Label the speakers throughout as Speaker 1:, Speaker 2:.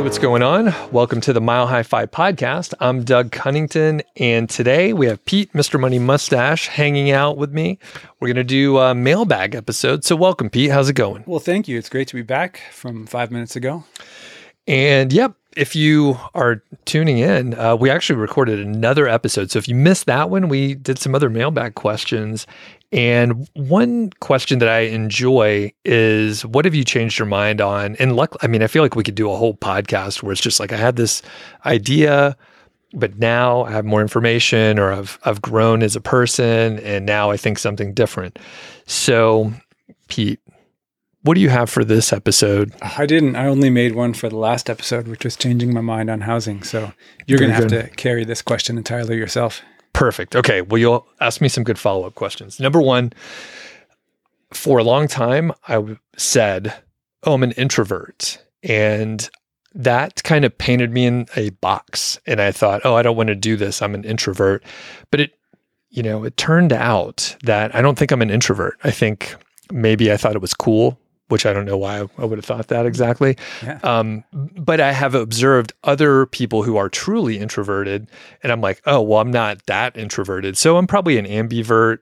Speaker 1: what's going on? Welcome to the Mile High Five podcast. I'm Doug Cunnington, and today we have Pete, Mr. Money Mustache, hanging out with me. We're going to do a mailbag episode. So welcome, Pete. How's it going?
Speaker 2: Well, thank you. It's great to be back from 5 minutes ago.
Speaker 1: And yep, if you are tuning in, we actually recorded another episode. So if you missed that one, we did some other mailbag questions. And one question that I enjoy is, what have you changed your mind on? And I feel like we could do a whole podcast where it's just like, I had this idea, but now I have more information, or I've grown as a person, and now I think something different. So, Pete, what do you have for this episode?
Speaker 2: I didn't. I only made one for the last episode, which was changing my mind on housing. So you're going to have to carry this question entirely yourself.
Speaker 1: Perfect. Okay. Well, you'll ask me some good follow-up questions. Number one, for a long time, I said, I'm an introvert. And that kind of painted me in a box. And I thought, I don't want to do this. I'm an introvert. But it turned out that I don't think I'm an introvert. I think maybe I thought it was cool, which I don't know why I would have thought that exactly. Yeah. But I have observed other people who are truly introverted, and I'm like, I'm not that introverted. So I'm probably an ambivert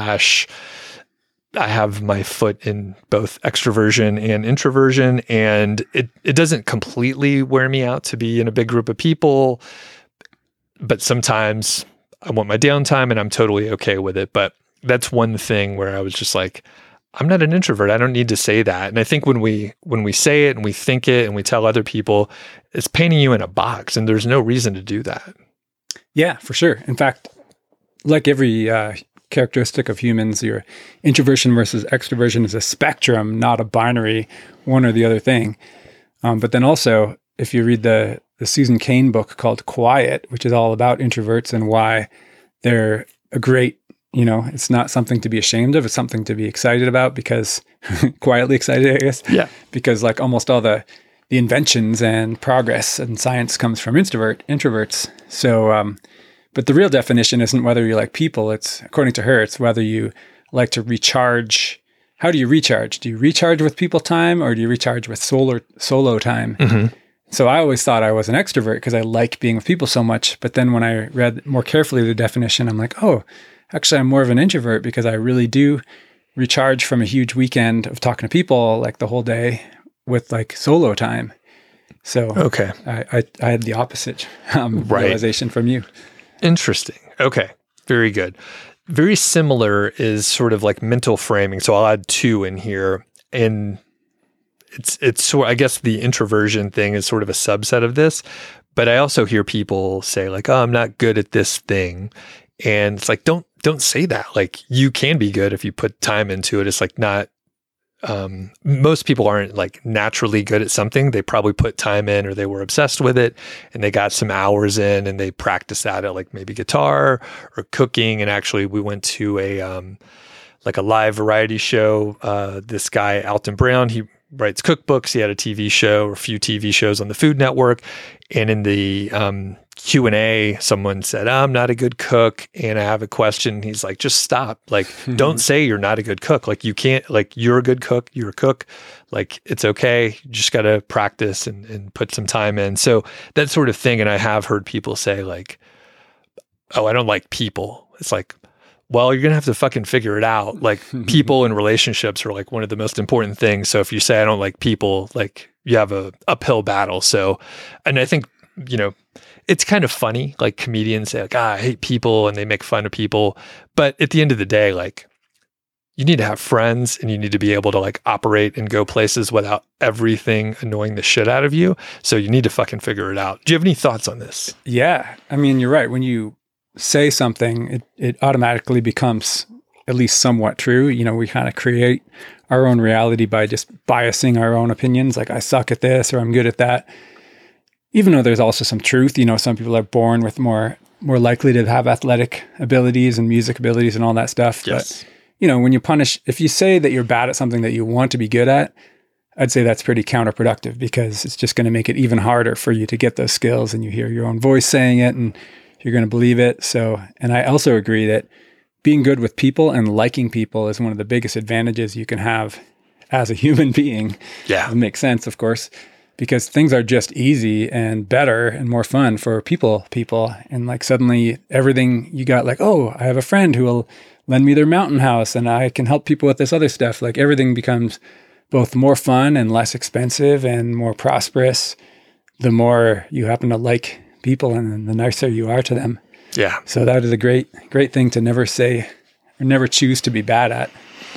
Speaker 1: / I have my foot in both extroversion and introversion, and it doesn't completely wear me out to be in a big group of people, but sometimes I want my downtime and I'm totally okay with it. But that's one thing where I was just like, I'm not an introvert. I don't need to say that. And I think when we say it and we think it and we tell other people, it's painting you in a box, and there's no reason to do that.
Speaker 2: Yeah, for sure. In fact, like every characteristic of humans, your introversion versus extroversion is a spectrum, not a binary one or the other thing. But then also, if you read the Susan Cain book called Quiet, which is all about introverts and why they're a great, it's not something to be ashamed of. It's something to be excited about, because quietly excited, I guess.
Speaker 1: Yeah.
Speaker 2: Because like almost all the inventions and progress and science comes from introverts. So, but the real definition isn't whether you like people. It's, according to her, it's whether you like to recharge. How do you recharge? Do you recharge with people time, or do you recharge with solo time? Mm-hmm. So I always thought I was an extrovert because I like being with people so much. But then when I read more carefully the definition, I'm like, actually, I'm more of an introvert, because I really do recharge from a huge weekend of talking to people like the whole day with like solo time. So
Speaker 1: okay,
Speaker 2: I had the opposite realization from you. Interesting.
Speaker 1: Okay, very good. Very similar is sort of like mental framing. So I'll add two in here, and it's sort. I guess the introversion thing is sort of a subset of this. But I also hear people say like, I'm not good at this thing. And it's like, don't say that. Like, you can be good if you put time into it. It's like not, most people aren't like naturally good at something. They probably put time in, or they were obsessed with it and they got some hours in and they practiced at it, like maybe guitar or cooking. And actually we went to a live variety show. This guy, Alton Brown, he writes cookbooks. He had a TV show, or a few TV shows on the Food Network. And in the Q&A, someone said, I'm not a good cook and I have a question. He's like, just stop. Like, don't say you're not a good cook. Like, you can't, like, you're a good cook. You're a cook. Like, it's okay. You just got to practice and put some time in. So that sort of thing. And I have heard people say like, I don't like people. It's like, well, you're going to have to fucking figure it out. Like, people and relationships are like one of the most important things. So if you say, I don't like people, like, you have a uphill battle. So, and I think, it's kind of funny, like comedians say like, I hate people, and they make fun of people. But at the end of the day, like, you need to have friends, and you need to be able to like operate and go places without everything annoying the shit out of you. So you need to fucking figure it out. Do you have any thoughts on this?
Speaker 2: Yeah. I mean, you're right. When you say something, it automatically becomes at least somewhat true. We kind of create our own reality by just biasing our own opinions. Like, I suck at this, or I'm good at that. Even though there's also some truth, some people are born with more likely to have athletic abilities and music abilities and all that stuff.
Speaker 1: Yes.
Speaker 2: But, when you punish, if you say that you're bad at something that you want to be good at, I'd say that's pretty counterproductive, because it's just going to make it even harder for you to get those skills, and you hear your own voice saying it and you're going to believe it. So, and I also agree that being good with people and liking people is one of the biggest advantages you can have as a human being.
Speaker 1: Yeah.
Speaker 2: It makes sense, of course. because things are just easy and better and more fun for people. And like suddenly everything you got, like, oh, I have a friend who will lend me their mountain house and I can help people with this other stuff. Like everything becomes both more fun and less expensive and more prosperous the more you happen to like people and the nicer you are to them.
Speaker 1: Yeah.
Speaker 2: So that is a great thing to never say or never choose to be bad at.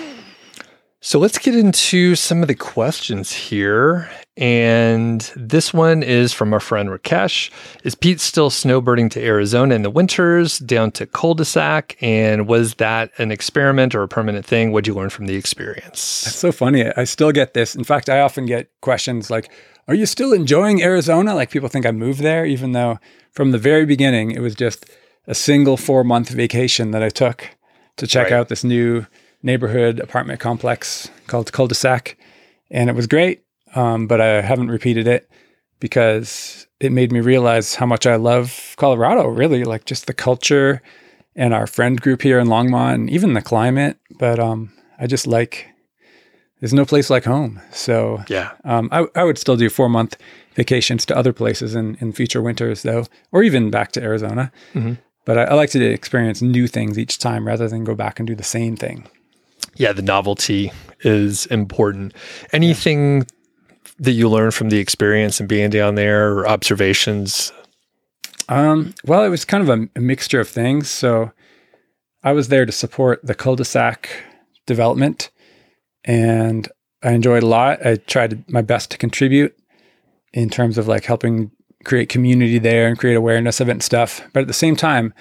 Speaker 1: So let's get into some of the questions here. And this one is from our friend Rakesh. Is Pete still snowbirding to Arizona in the winters down to cul-de-sac? And was that an experiment or a permanent thing? What'd you learn from the experience?
Speaker 2: That's so funny. I still get this. In fact, I often get questions like, are you still enjoying Arizona? Like people think I moved there, even though from the very beginning, it was just a single 4-month vacation that I took to check out this new neighborhood apartment complex called Cul-de-sac. And it was great, but I haven't repeated it because it made me realize how much I love Colorado, really, like just the culture and our friend group here in Longmont and even the climate. But I just like, there's no place like home. So
Speaker 1: yeah,
Speaker 2: I would still do 4-month vacations to other places in future winters though, or even back to Arizona. Mm-hmm. But I like to experience new things each time rather than go back and do the same thing.
Speaker 1: Yeah, the novelty is important. Anything that you learned from the experience and being down there or observations?
Speaker 2: Well, it was kind of a mixture of things. So I was there to support the cul-de-sac development and I enjoyed a lot. I tried my best to contribute in terms of like helping create community there and create awareness of it and stuff. But at the same time,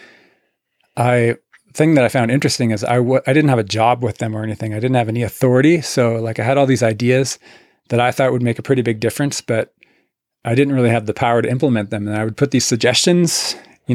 Speaker 2: thing that I found interesting is I didn't have a job with them or anything. I didn't have any authority. So like I had all these ideas that I thought would make a pretty big difference, but I didn't really have the power to implement them. And I would put these suggestions,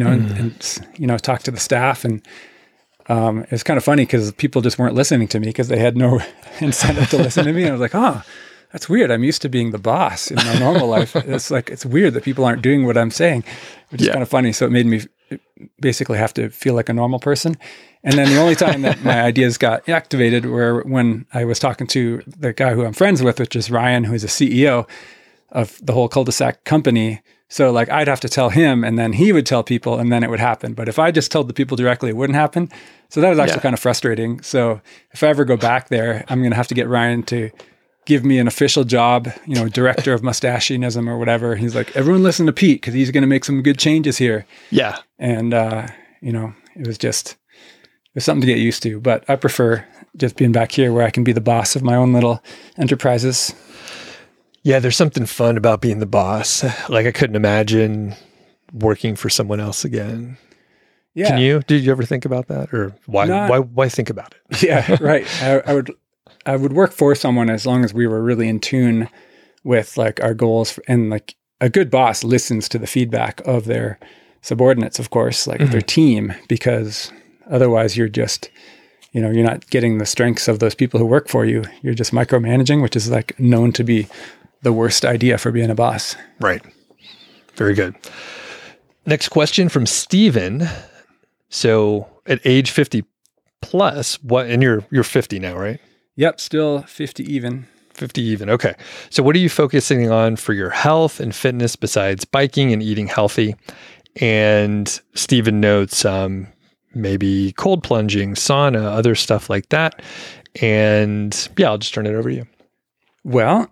Speaker 2: and talk to the staff. And it was kind of funny because people just weren't listening to me because they had no incentive to listen to me. And I was like, oh, that's weird. I'm used to being the boss in my normal life. It's weird that people aren't doing what I'm saying, which is kind of funny. So it made me basically have to feel like a normal person. And then the only time that my ideas got activated were when I was talking to the guy who I'm friends with, which is Ryan, who is a CEO of the whole cul-de-sac company. So like I'd have to tell him and then he would tell people and then it would happen. But if I just told the people directly, it wouldn't happen. So that was actually kind of frustrating. So if I ever go back there, I'm going to have to get Ryan to give me an official job, director of mustachianism or whatever. He's like, everyone listen to Pete because he's going to make some good changes here.
Speaker 1: Yeah.
Speaker 2: And, it was something to get used to, but I prefer just being back here where I can be the boss of my own little enterprises.
Speaker 1: Yeah. There's something fun about being the boss. Like I couldn't imagine working for someone else again.
Speaker 2: Yeah.
Speaker 1: Can you? Did you ever think about that or why think about it?
Speaker 2: Yeah. Right. I would work for someone as long as we were really in tune with like our goals, and like a good boss listens to the feedback of their subordinates, of course, like their team, because otherwise you're just, you're not getting the strengths of those people who work for you. You're just micromanaging, which is like known to be the worst idea for being a boss.
Speaker 1: Right. Very good. Next question from Steven. So at age 50 plus, and you're 50 now, right?
Speaker 2: Yep, still 50 even.
Speaker 1: 50 even. Okay. So what are you focusing on for your health and fitness besides biking and eating healthy? And Stephen notes maybe cold plunging, sauna, other stuff like that. And yeah, I'll just turn it over to you.
Speaker 2: Well,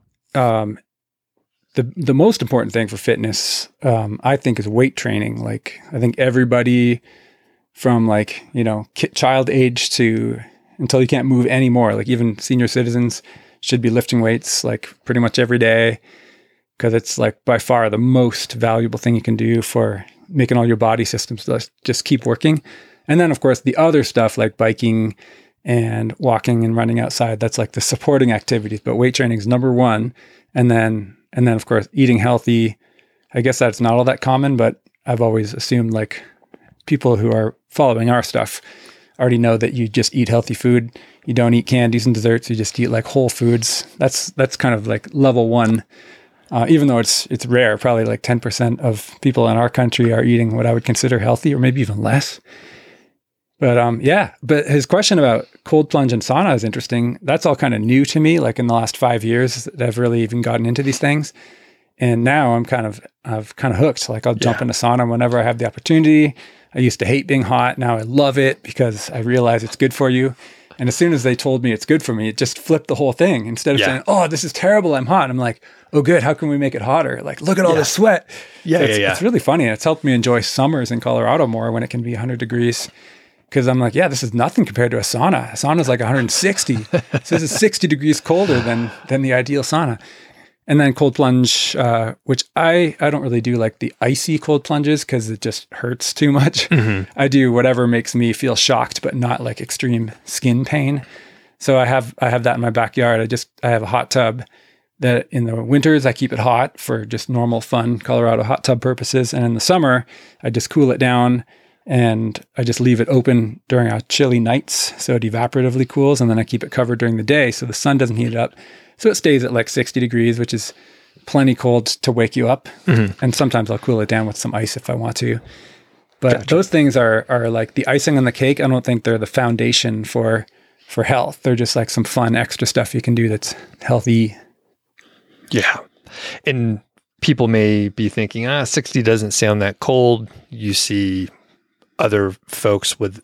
Speaker 2: the most important thing for fitness, I think, is weight training. Like I think everybody from like, child age to until you can't move anymore. Like even senior citizens should be lifting weights like pretty much every day because it's like by far the most valuable thing you can do for making all your body systems just keep working. And then of course the other stuff like biking and walking and running outside, that's like the supporting activities, but weight training is number one. And then of course eating healthy. I guess that's not all that common, but I've always assumed like people who are following our stuff already know that you just eat healthy food. You don't eat candies and desserts. You just eat like whole foods. That's kind of like level one. Even though it's rare, probably like 10% of people in our country are eating what I would consider healthy, or maybe even less. But but his question about cold plunge and sauna is interesting. That's all kind of new to me, like in the last 5 years that I've really even gotten into these things. And now I've kind of hooked. Like I'll jump in a sauna whenever I have the opportunity. I used to hate being hot. Now I love it because I realize it's good for you. And as soon as they told me it's good for me, it just flipped the whole thing. Instead of saying, oh, this is terrible, I'm hot. I'm like, oh, good. How can we make it hotter? Like, look at all this sweat. It's really funny. And it's helped me enjoy summers in Colorado more when it can be 100 degrees. Because I'm like, this is nothing compared to a sauna. A sauna is like 160. So this is 60 degrees colder than the ideal sauna. And then cold plunge, which I don't really do like the icy cold plunges because it just hurts too much. Mm-hmm. I do whatever makes me feel shocked, but not like extreme skin pain. So I have that in my backyard. I have a hot tub that in the winters I keep it hot for just normal fun Colorado hot tub purposes. And in the summer, I just cool it down and I just leave it open during our chilly nights. So it evaporatively cools. And then I keep it covered during the day so the sun doesn't heat it up. So it stays at like 60 degrees, which is plenty cold to wake you up. Mm-hmm. And sometimes I'll cool it down with some ice if I want to. But those things are like the icing on the cake. I don't think they're the foundation for health. They're just like some fun extra stuff you can do that's healthy. Yeah.
Speaker 1: And people may be thinking, 60 doesn't sound that cold. You see other folks with,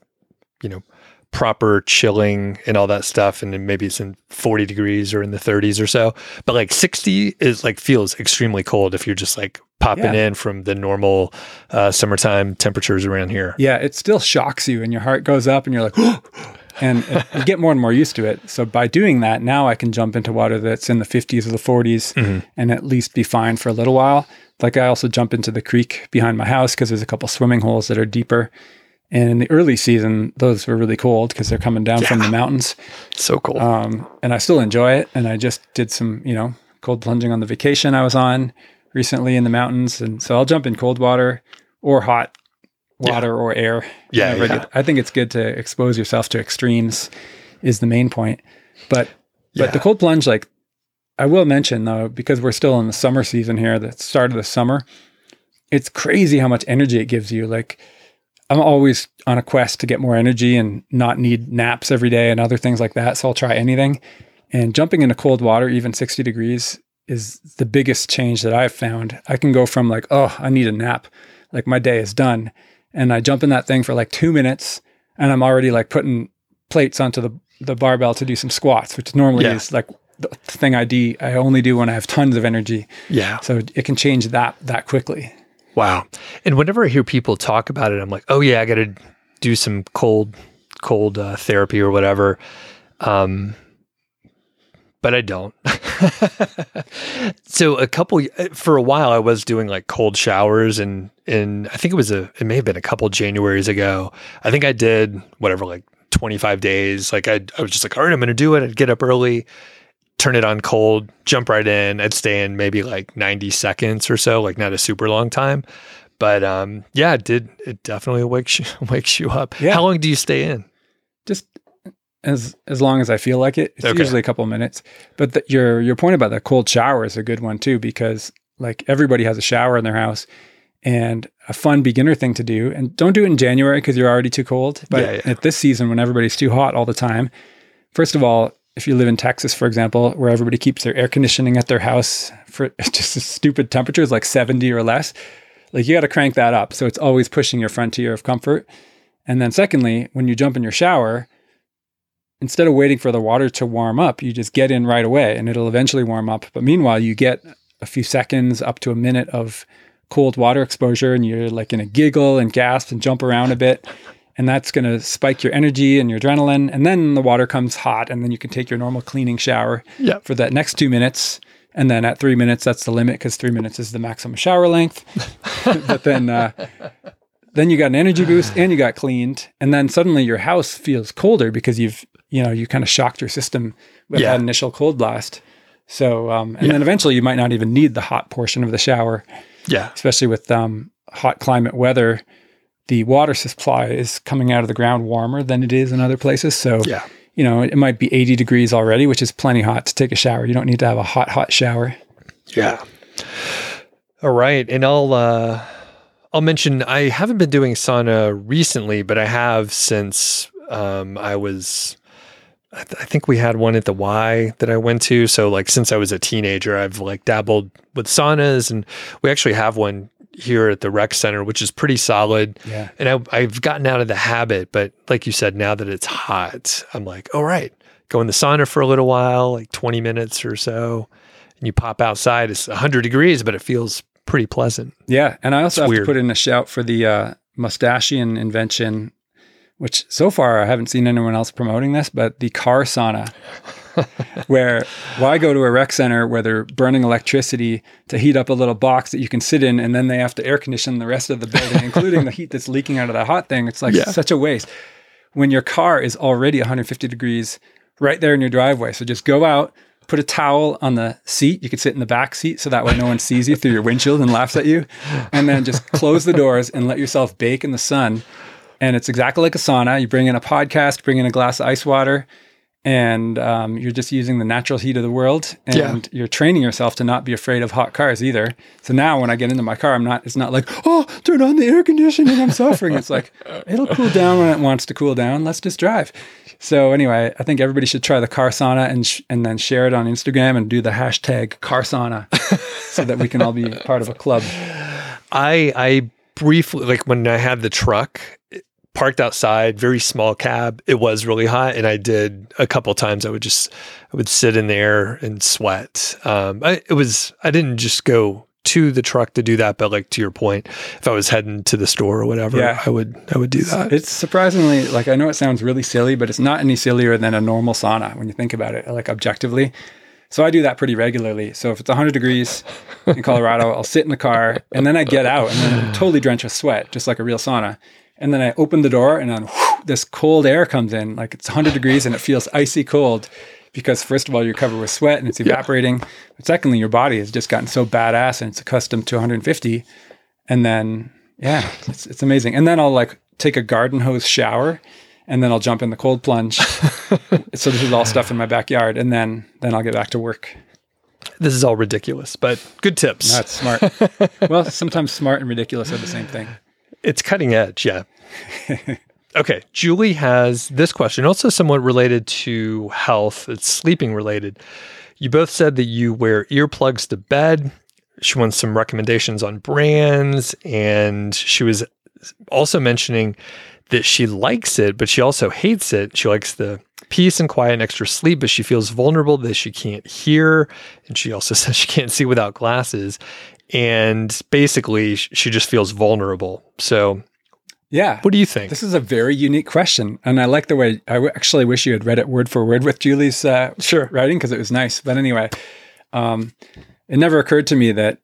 Speaker 1: proper chilling and all that stuff. And then maybe it's in 40 degrees or in the 30s or so. But like 60 is like feels extremely cold if you're just like popping in from the normal summertime temperatures around here.
Speaker 2: Yeah, it still shocks you and your heart goes up and you're like, and you get more and more used to it. So by doing that, now I can jump into water that's in the 50s or the 40s and at least be fine for a little while. Like I also jump into the creek behind my house because there's a couple swimming holes that are deeper. And in the early season, those were really cold because they're coming down from the mountains.
Speaker 1: So cool.
Speaker 2: And I still enjoy it. And I just did some, cold plunging on the vacation I was on recently in the mountains. And so I'll jump in cold water or hot water or air. I think it's good to expose yourself to extremes is the main point. But the cold plunge, like I will mention though, because we're still in the summer season here, the start of the summer, it's crazy how much energy it gives you. Like, I'm always on a quest to get more energy and not need naps every day and other things like that. So I'll try anything. And jumping into cold water, even 60 degrees, is the biggest change that I've found. I can go from like, oh, I need a nap. Like my day is done. And I jump in that thing for like 2 minutes and I'm already like putting plates onto the barbell to do some squats, which normally is like the thing I only do when I have tons of energy.
Speaker 1: Yeah.
Speaker 2: So it can change that quickly.
Speaker 1: Wow. And whenever I hear people talk about it, I'm like, oh yeah, I got to do some cold therapy or whatever. But I don't. So for a while I was doing like cold showers and I think it may have been a couple Januaries ago. I think I did whatever, like 25 days. Like I was just like, all right, I'm going to do it. I'd get up early, turn it on cold, jump right in. I'd stay in maybe like 90 seconds or so, like not a super long time. But it definitely wakes you up. Yeah. How long do you stay in?
Speaker 2: Just as long as I feel like it. It's usually a couple of minutes. But your point about the cold shower is a good one too, because like everybody has a shower in their house and a fun beginner thing to do. And don't do it in January because you're already too cold. But at this season, when everybody's too hot all the time, first of all, if you live in Texas, for example, where everybody keeps their air conditioning at their house for just stupid temperatures like 70 or less, like you got to crank that up. So it's always pushing your frontier of comfort. And then secondly, when you jump in your shower, instead of waiting for the water to warm up, you just get in right away and it'll eventually warm up. But meanwhile, you get a few seconds up to a minute of cold water exposure and you're like in a giggle and gasp and jump around a bit. And that's going to spike your energy and your adrenaline. And then the water comes hot and then you can take your normal cleaning shower for that next 2 minutes. And then at 3 minutes, that's the limit because 3 minutes is the maximum shower length. But then you got an energy boost and you got cleaned. And then suddenly your house feels colder because you kind of shocked your system with that initial cold blast. So, and then eventually you might not even need the hot portion of the shower.
Speaker 1: Yeah.
Speaker 2: Especially with hot climate weather. The water supply is coming out of the ground warmer than it is in other places. So, it might be 80 degrees already, which is plenty hot to take a shower. You don't need to have a hot shower.
Speaker 1: Yeah. All right. And I'll mention, I haven't been doing sauna recently, but I have since I was I think we had one at the Y that I went to. So like since I was a teenager, I've like dabbled with saunas, and we actually have one here at the rec center, which is pretty solid.
Speaker 2: Yeah.
Speaker 1: And I've gotten out of the habit, but like you said, now that it's hot, I'm like, all right, go in the sauna for a little while, like 20 minutes or so. And you pop outside, it's 100 degrees, but it feels pretty pleasant.
Speaker 2: Yeah. And I also have
Speaker 1: weird.
Speaker 2: to put in a shout for the Mustachian invention, which so far I haven't seen anyone else promoting this, but the car sauna, where I go to a rec center where they're burning electricity to heat up a little box that you can sit in, and then they have to air condition the rest of the building, including the heat that's leaking out of the hot thing. It's like such a waste when your car is already 150 degrees right there in your driveway. So just go out, put a towel on the seat. You could sit in the back seat so that way no one sees you through your windshield and laughs at you. And then just close the doors and let yourself bake in the sun. And it's exactly like a sauna. You bring in a podcast, bring in a glass of ice water, and you're just using the natural heat of the world. And you're training yourself to not be afraid of hot cars either. So now when I get into my car, it's not like, oh, turn on the air conditioning, I'm suffering. It's like, it'll cool down when it wants to cool down. Let's just drive. So anyway, I think everybody should try the car sauna and then share it on Instagram and do the hashtag car sauna so that we can all be part of a club.
Speaker 1: I briefly, like when I had the truck parked outside, very small cab, it was really hot. And I did a couple of times, I would sit in there and sweat. I didn't just go to the truck to do that, but like to your point, if I was heading to the store or whatever, I would do that.
Speaker 2: It's surprisingly, like, I know it sounds really silly, but it's not any sillier than a normal sauna when you think about it, like objectively. So I do that pretty regularly. So if it's 100 degrees in Colorado, I'll sit in the car and then I get out and then I'm totally drenched with sweat, just like a real sauna. And then I open the door and then this cold air comes in, like it's 100 degrees and it feels icy cold because first of all, you're covered with sweat and it's evaporating. But secondly, your body has just gotten so badass and it's accustomed to 150. And then, it's amazing. And then I'll like take a garden hose shower and then I'll jump in the cold plunge. So this is all stuff in my backyard. And then I'll get back to work.
Speaker 1: This is all ridiculous, but good tips.
Speaker 2: That's smart. Well, sometimes smart and ridiculous are the same thing.
Speaker 1: It's cutting edge, yeah. Okay, Julie has this question, also somewhat related to health. It's sleeping related. You both said that you wear earplugs to bed. She wants some recommendations on brands, and she was also mentioning that she likes it, but she also hates it. She likes the peace and quiet and extra sleep, but she feels vulnerable that she can't hear, and she also says she can't see without glasses. And basically, she just feels vulnerable. So, what do you think?
Speaker 2: This is a very unique question. And I like the way, actually wish you had read it word for word with Julie's writing, because it was nice. But anyway, it never occurred to me that,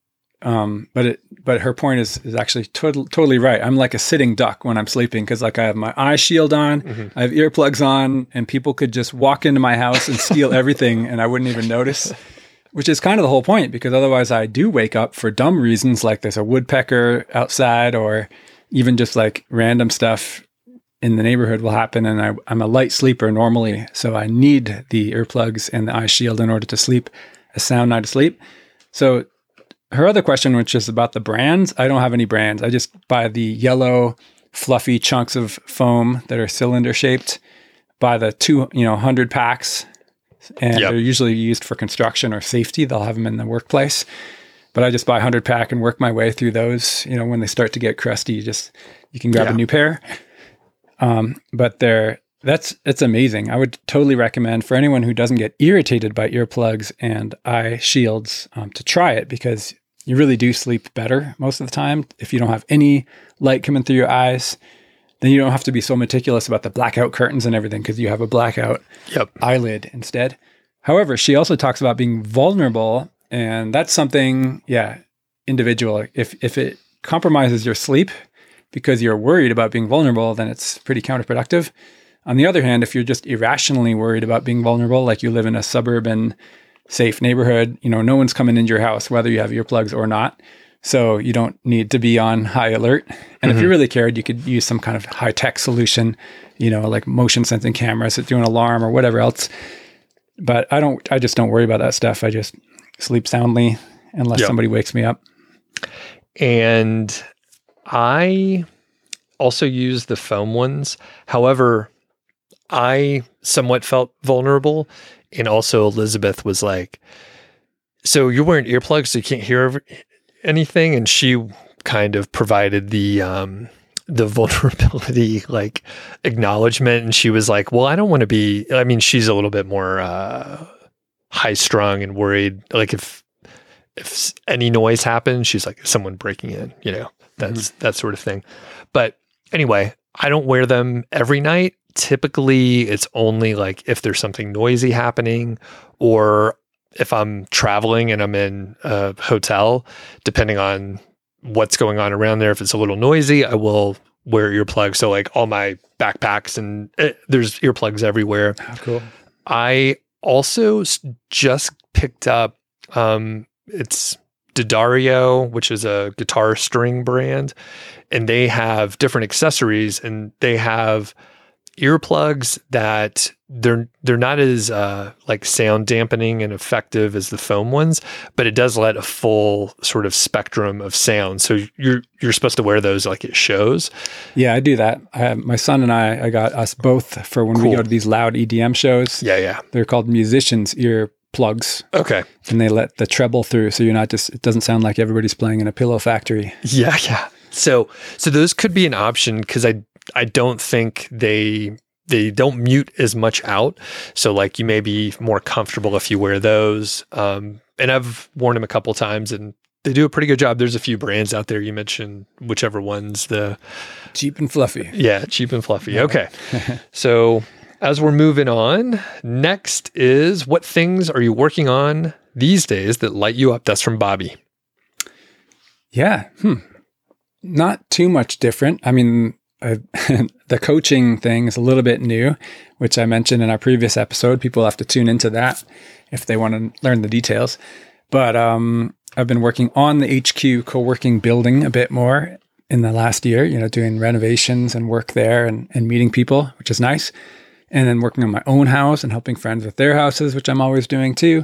Speaker 2: but her point is actually totally right. I'm like a sitting duck when I'm sleeping, because like I have my eye shield on, I have earplugs on, and people could just walk into my house and steal everything and I wouldn't even notice. Which is kind of the whole point, because otherwise I do wake up for dumb reasons, like there's a woodpecker outside, or even just like random stuff in the neighborhood will happen. And I'm a light sleeper normally, so I need the earplugs and the eye shield in order to sleep a sound night of sleep. So her other question, which is about the brands, I don't have any brands. I just buy the yellow fluffy chunks of foam that are cylinder shaped, buy the 100 packs. And they're usually used for construction or safety. They'll have them in the workplace. But I just buy 100 pack and work my way through those. When they start to get crusty, you can grab a new pair. But it's amazing. I would totally recommend for anyone who doesn't get irritated by earplugs and eye shields to try it, because you really do sleep better most of the time. If you don't have any light coming through your eyes, then you don't have to be so meticulous about the blackout curtains and everything, because you have a blackout eyelid instead. However, she also talks about being vulnerable, and that's something, individual. If it compromises your sleep because you're worried about being vulnerable, then it's pretty counterproductive. On the other hand, if you're just irrationally worried about being vulnerable, like you live in a suburban, safe neighborhood, no one's coming into your house, whether you have earplugs or not. So you don't need to be on high alert. And if you really cared, you could use some kind of high-tech solution, like motion sensing cameras that do an alarm or whatever else. But I just don't worry about that stuff. I just sleep soundly unless somebody wakes me up.
Speaker 1: And I also use the foam ones. However, I somewhat felt vulnerable. And also Elizabeth was like, so you're wearing earplugs so you can't hear anything? And she kind of provided the vulnerability, like, acknowledgement. And she was like, well, I don't want to be, I mean, she's a little bit more high strung and worried. Like if any noise happens, she's like, someone breaking in, that's that sort of thing. But anyway, I don't wear them every night. Typically it's only like if there's something noisy happening, or if I'm traveling and I'm in a hotel, depending on what's going on around there. If it's a little noisy, I will wear earplugs. So like all my backpacks and there's earplugs everywhere.
Speaker 2: Oh, cool.
Speaker 1: I also just picked up, it's D'Addario, which is a guitar string brand, and they have different accessories, and they have earplugs that they're not as like sound dampening and effective as the foam ones, but it does let a full sort of spectrum of sound. So you're supposed to wear those like at shows.
Speaker 2: Yeah, I do that. My son and I got us both for when we go to these loud EDM shows.
Speaker 1: Yeah.
Speaker 2: They're called musicians' ear plugs.
Speaker 1: Okay.
Speaker 2: And they let the treble through, so you're not just, it doesn't sound like everybody's playing in a pillow factory.
Speaker 1: Yeah. So those could be an option, because I don't think they don't mute as much out. So like you may be more comfortable if you wear those. And I've worn them a couple times and they do a pretty good job. There's a few brands out there. You mentioned whichever one's the
Speaker 2: cheap and fluffy.
Speaker 1: Yeah. Cheap and fluffy. Okay. So as we're moving on, next is, what things are you working on these days that light you up? That's from Bobby.
Speaker 2: Yeah. Not too much different. I mean, the coaching thing is a little bit new, which I mentioned in our previous episode. People have to tune into that if they want to learn the details. But I've been working on the HQ co-working building a bit more in the last year, doing renovations and work there and meeting people, which is nice. And then working on my own house and helping friends with their houses, which I'm always doing too.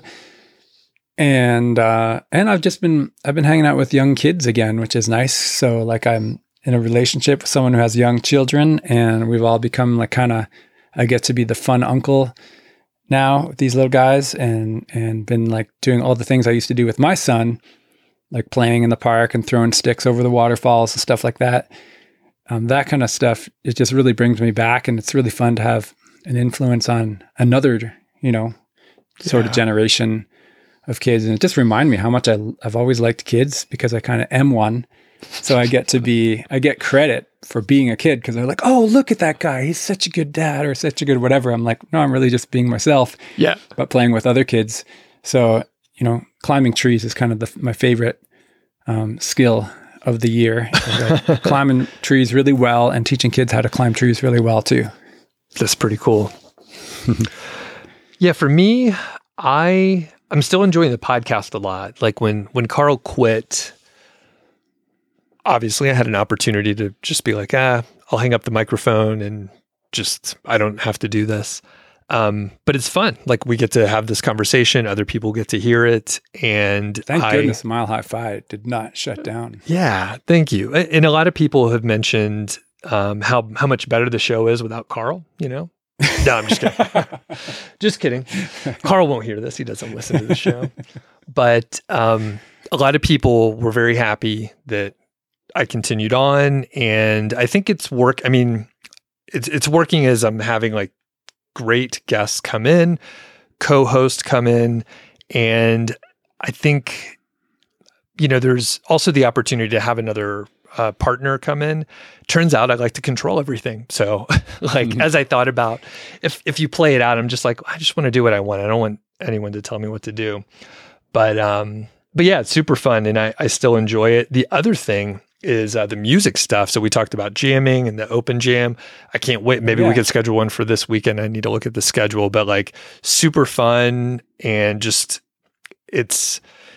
Speaker 2: And I've been hanging out with young kids again, which is nice. So like I'm in a relationship with someone who has young children, and we've all become like I get to be the fun uncle now with these little guys, and been like doing all the things I used to do with my son, like playing in the park and throwing sticks over the waterfalls and stuff like that. That kind of stuff, it just really brings me back, and it's really fun to have an influence on another, sort of generation of kids. And it just reminded me how much I've always liked kids, because I kind of am one. So I get credit for being a kid, because they're like, oh, look at that guy. He's such a good dad or such a good whatever. I'm like, no, I'm really just being myself.
Speaker 1: Yeah.
Speaker 2: But playing with other kids. So, climbing trees is kind of my favorite skill of the year. Climbing trees really well and teaching kids how to climb trees really well too.
Speaker 1: That's pretty cool. Yeah. For me, I'm still enjoying the podcast a lot. Like when Carl quit, obviously I had an opportunity to just be like, I'll hang up the microphone and I don't have to do this. But it's fun. Like we get to have this conversation. Other people get to hear it. And
Speaker 2: thank goodness Mile High Fi did not shut down.
Speaker 1: Yeah. Thank you. And a lot of people have mentioned how much better the show is without Carl, No, I'm just kidding. Just kidding. Carl won't hear this. He doesn't listen to the show. But a lot of people were very happy that I continued on, and I think it's working as I'm having like great guests come in, co-hosts come in, and I think, there's also the opportunity to have another partner come in. Turns out I like to control everything. So as I thought about, if you play it out, I'm just like, I just want to do what I want. I don't want anyone to tell me what to do. But yeah, it's super fun, and I still enjoy it. The other thing is the music stuff. So we talked about jamming and the open jam. I can't wait. Maybe we could schedule one for this weekend. I need to look at the schedule, but like super fun, and just it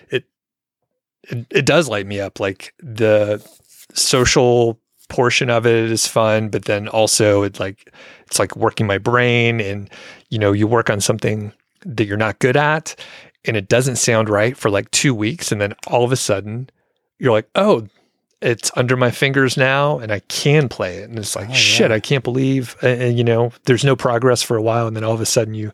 Speaker 1: does light me up. Like the social portion of it is fun, but then also it's like working my brain, and you work on something that you're not good at, and it doesn't sound right for like 2 weeks, and then all of a sudden you're like, oh, it's under my fingers now and I can play it. And it's like, shit, I can't believe, and there's no progress for a while. And then all of a sudden you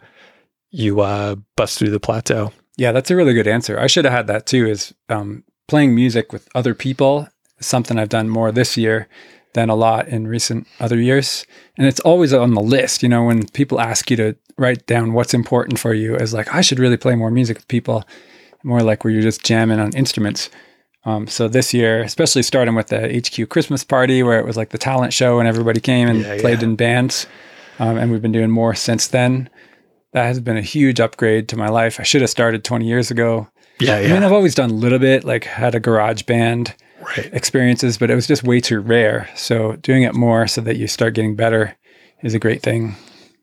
Speaker 1: bust through the plateau.
Speaker 2: Yeah, that's a really good answer. I should have had that too, is playing music with other people is something I've done more this year than a lot in recent other years. And it's always on the list, when people ask you to write down what's important for you, as like, I should really play more music with people, more like where you're just jamming on instruments. So this year, especially starting with the HQ Christmas party, where it was like the talent show and everybody came and played in bands. And we've been doing more since then. That has been a huge upgrade to my life. I should have started 20 years ago. I mean, I've always done a little bit, like had a garage band experiences, but it was just way too rare. So doing it more so that you start getting better is a great thing.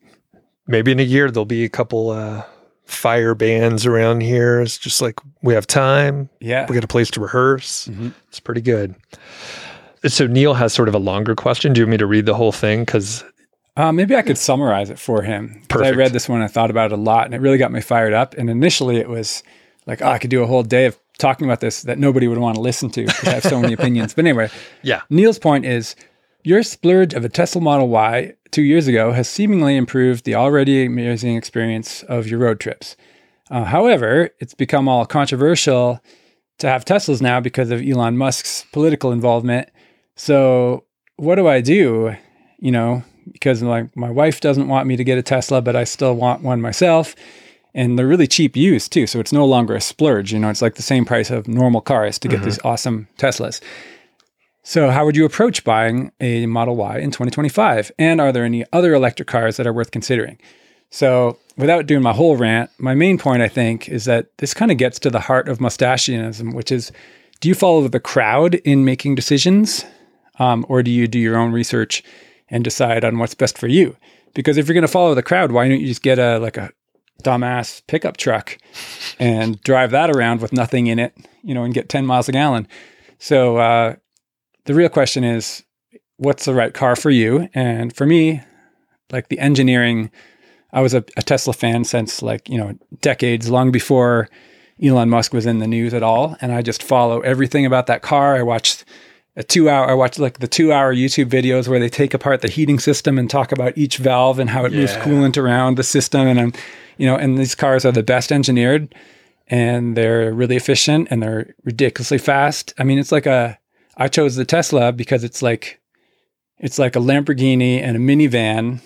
Speaker 1: Maybe in a year, there'll be a couple fire bands around here. It's just like, we have time.
Speaker 2: Yeah.
Speaker 1: We got a place to rehearse. It's pretty good. So Neil has sort of a longer question. Do you want me to read the whole thing? Because
Speaker 2: maybe I could summarize it for him.
Speaker 1: Perfect.
Speaker 2: I read this one, I thought about it a lot, and it really got me fired up. And initially it was like, I could do a whole day of talking about this that nobody would want to listen to because I have so many opinions. But anyway, Neil's point is, your splurge of a Tesla Model Y 2 years ago has seemingly improved the already amazing experience of your road trips. However, it's become all controversial to have Teslas now because of Elon Musk's political involvement. So what do I do? Because my wife doesn't want me to get a Tesla, but I still want one myself. And they're really cheap used too. So it's no longer a splurge. It's like the same price of normal cars to get these awesome Teslas. So how would you approach buying a Model Y in 2025? And are there any other electric cars that are worth considering? So without doing my whole rant, my main point, I think, is that this kind of gets to the heart of mustachianism, which is, do you follow the crowd in making decisions? Or do you do your own research and decide on what's best for you? Because if you're going to follow the crowd, why don't you just get a dumbass pickup truck and drive that around with nothing in it, and get 10 miles a gallon? So the real question is, what's the right car for you? And for me, like the engineering, I was a Tesla fan since decades, long before Elon Musk was in the news at all. And I just follow everything about that car. I watched the 2-hour YouTube videos where they take apart the heating system and talk about each valve and how it moves coolant around the system. And and these cars are the best engineered, and they're really efficient, and they're ridiculously fast. I mean, I chose the Tesla because it's like a Lamborghini and a minivan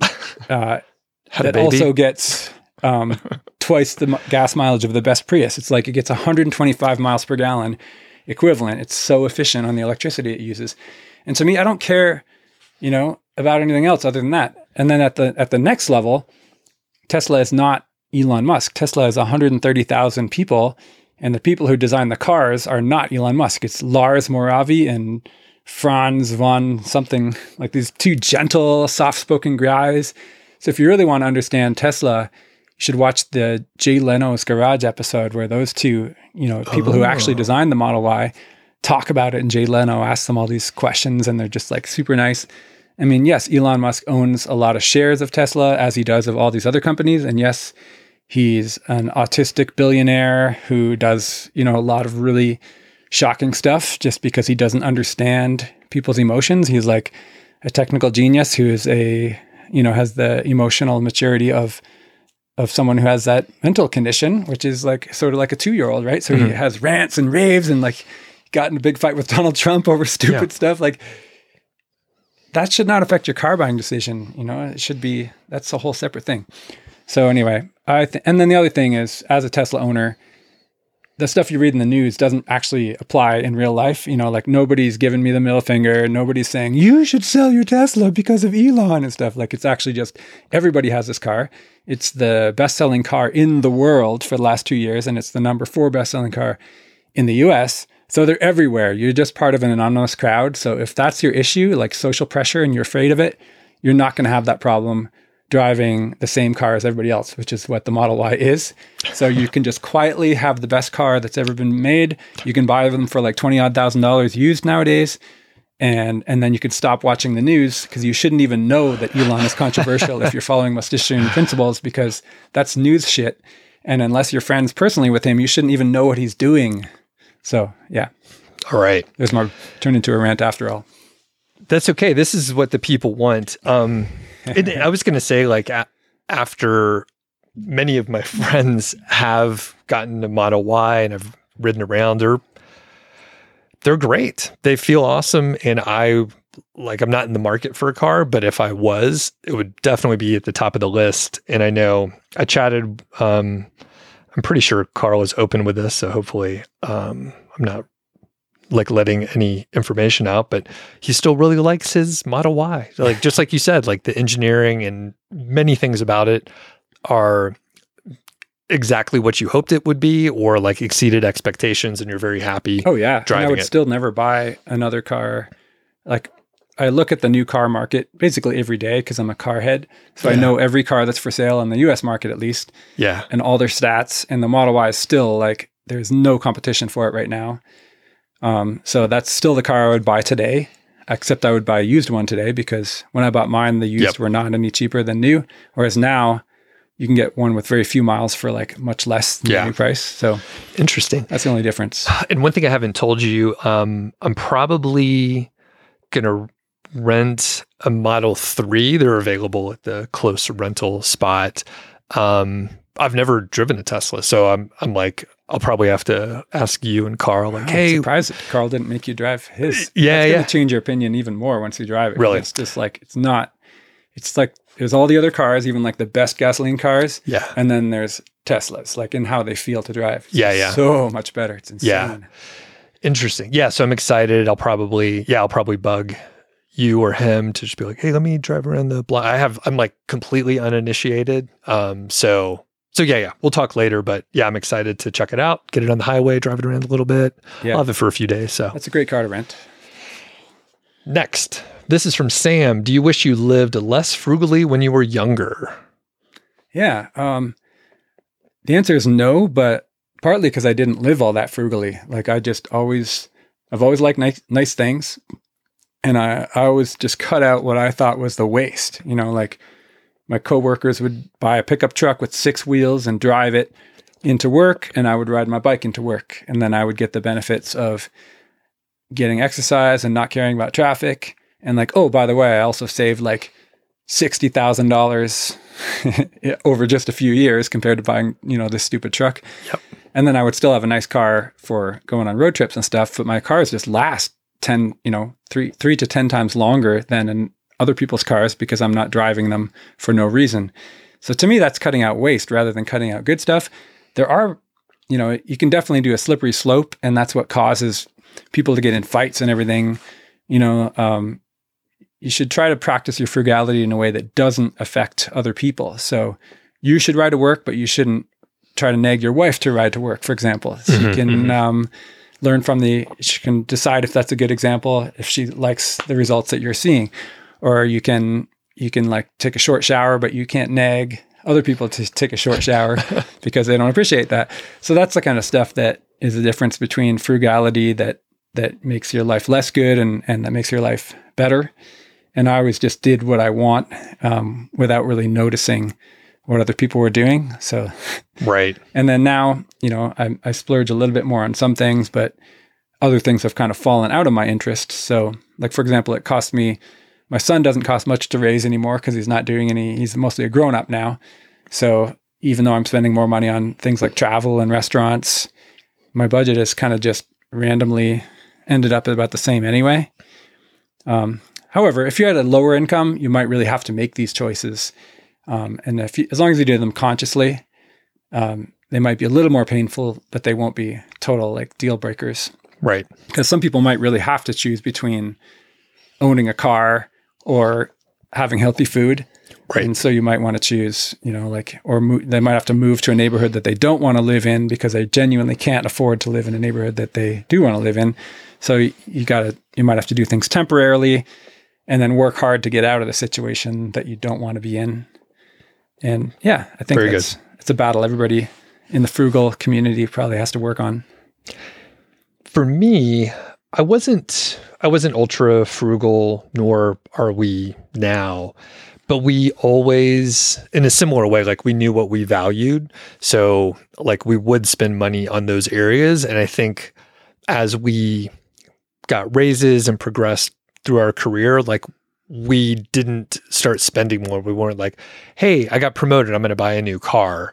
Speaker 2: that also gets twice the gas mileage of the best Prius. It's like it gets 125 miles per gallon equivalent. It's so efficient on the electricity it uses. And to me, I don't care, about anything else other than that. And then at the next level, Tesla is not Elon Musk. Tesla is 130,000 people, and the people who design the cars are not Elon Musk. It's Lars Moravi and Franz von something, like these two gentle, soft-spoken guys. So if you really want to understand Tesla, you should watch the Jay Leno's Garage episode where those two, people who actually designed the Model Y talk about it, and Jay Leno asks them all these questions, and they're just like super nice. I mean, yes, Elon Musk owns a lot of shares of Tesla, as he does of all these other companies. And yes, he's an autistic billionaire who does, a lot of really shocking stuff just because he doesn't understand people's emotions. He's like a technical genius who is has the emotional maturity of someone who has that mental condition, which is like sort of like a 2-year-old, right? So he has rants and raves and like got in a big fight with Donald Trump over stupid stuff. Like, that should not affect your car buying decision. It should be, that's a whole separate thing. So anyway, and then the other thing is, as a Tesla owner, the stuff you read in the news doesn't actually apply in real life. Like nobody's giving me the middle finger. Nobody's saying, you should sell your Tesla because of Elon and stuff. Like, it's actually just, everybody has this car. It's the best-selling car in the world for the last 2 years. And it's the number 4 best-selling car in the US. So they're everywhere. You're just part of an anonymous crowd. So if that's your issue, like social pressure, and you're afraid of it, you're not going to have that problem driving the same car as everybody else, which is what the Model Y is. So you can just quietly have the best car that's ever been made. You can buy them for like $20,000 used nowadays. And then you could stop watching the news, because you shouldn't even know that Elon is controversial if you're following Mustician principles, because that's news shit. And unless you're friends personally with him, you shouldn't even know what he's doing. So, yeah.
Speaker 1: All right.
Speaker 2: It was more turned into a rant after all.
Speaker 1: That's okay. This is what the people want. I was going to say, like, after many of my friends have gotten a Model Y and have ridden around, they're great. They feel awesome. And I'm not in the market for a car, but if I was, it would definitely be at the top of the list. And I know I chatted, I'm pretty sure Carl is open with this. So hopefully, I'm not like letting any information out, but he still really likes his Model Y. Like, just like you said, like the engineering and many things about it are exactly what you hoped it would be, or like exceeded expectations, and you're very happy.
Speaker 2: Oh yeah.
Speaker 1: Driving
Speaker 2: and I would
Speaker 1: it.
Speaker 2: still never buy another car. Like, I look at the new car market basically every day because I'm a car head. So I know every car that's for sale in the US market, at least.
Speaker 1: Yeah.
Speaker 2: And all their stats. And the Model Y is still like, there's no competition for it right now. So that's still the car I would buy today, except I would buy a used one today because when I bought mine, the used were not any cheaper than new. Whereas now you can get one with very few miles for like much less than the new price. So
Speaker 1: interesting.
Speaker 2: That's the only difference.
Speaker 1: And one thing I haven't told you, I'm probably going to rent a Model 3. They're available at the close rental spot. I've never driven a Tesla, so I'm like, I'll probably have to ask you and Carl, like, hey,
Speaker 2: I'm surprised that Carl didn't make you drive his.
Speaker 1: Yeah,
Speaker 2: It's going to change your opinion even more once you drive it.
Speaker 1: Really?
Speaker 2: It's just like, it's like, there's all the other cars, even like the best gasoline cars.
Speaker 1: Yeah.
Speaker 2: And then there's Teslas, like in how they feel to drive. It's
Speaker 1: Yeah.
Speaker 2: so much better. It's insane.
Speaker 1: Yeah. Interesting. Yeah. So I'm excited. I'll probably bug you or him to just be like, hey, let me drive around the block. I'm like completely uninitiated. So yeah, we'll talk later, but yeah, I'm excited to check it out, get it on the highway, drive it around a little bit.
Speaker 2: Yeah.
Speaker 1: I'll have it for a few days. So
Speaker 2: That's a great car to rent.
Speaker 1: Next, this is from Sam. Do you wish you lived less frugally when you were younger?
Speaker 2: Yeah. The answer is no, but partly because I didn't live all that frugally. Like I've always liked nice things. And I always just cut out what I thought was the waste. You know, like my coworkers would buy a pickup truck with 6 wheels and drive it into work, and I would ride my bike into work. And then I would get the benefits of getting exercise and not caring about traffic. And like, oh, by the way, I also saved like $60,000 over just a few years compared to buying, this stupid truck.
Speaker 1: Yep.
Speaker 2: And then I would still have a nice car for going on road trips and stuff, but my cars just last 3 to 10 times longer than other people's cars because I'm not driving them for no reason. So to me, that's cutting out waste rather than cutting out good stuff. There are, you can definitely do a slippery slope, and that's what causes people to get in fights and everything. You should try to practice your frugality in a way that doesn't affect other people. So you should ride to work, but you shouldn't try to nag your wife to ride to work, for example. So you can learn from she can decide if that's a good example, if she likes the results that you're seeing. Or you can like take a short shower, but you can't nag other people to take a short shower because they don't appreciate that. So that's the kind of stuff that is the difference between frugality that makes your life less good and that makes your life better. And I always just did what I want without really noticing what other people were doing. So,
Speaker 1: right.
Speaker 2: And then now, I splurge a little bit more on some things, but other things have kind of fallen out of my interest. So like, for example, my son doesn't cost much to raise anymore because he's mostly a grown up now. So even though I'm spending more money on things like travel and restaurants, my budget has kind of just randomly ended up about the same anyway. However, if you're at a lower income, you might really have to make these choices. And as long as you do them consciously, they might be a little more painful, but they won't be total like deal breakers.
Speaker 1: Right.
Speaker 2: Because some people might really have to choose between owning a car or having healthy food.
Speaker 1: Right.
Speaker 2: And so you might want to choose, they might have to move to a neighborhood that they don't want to live in because they genuinely can't afford to live in a neighborhood that they do want to live in. So you might have to do things temporarily and then work hard to get out of the situation that you don't want to be in. And yeah, I think it's a battle everybody in the frugal community probably has to work on.
Speaker 1: For me, I wasn't ultra frugal, nor are we now, but we always, in a similar way, like we knew what we valued. So like we would spend money on those areas. And I think as we got raises and progressed through our career, like we didn't start spending more. We weren't like, hey, I got promoted, I'm going to buy a new car.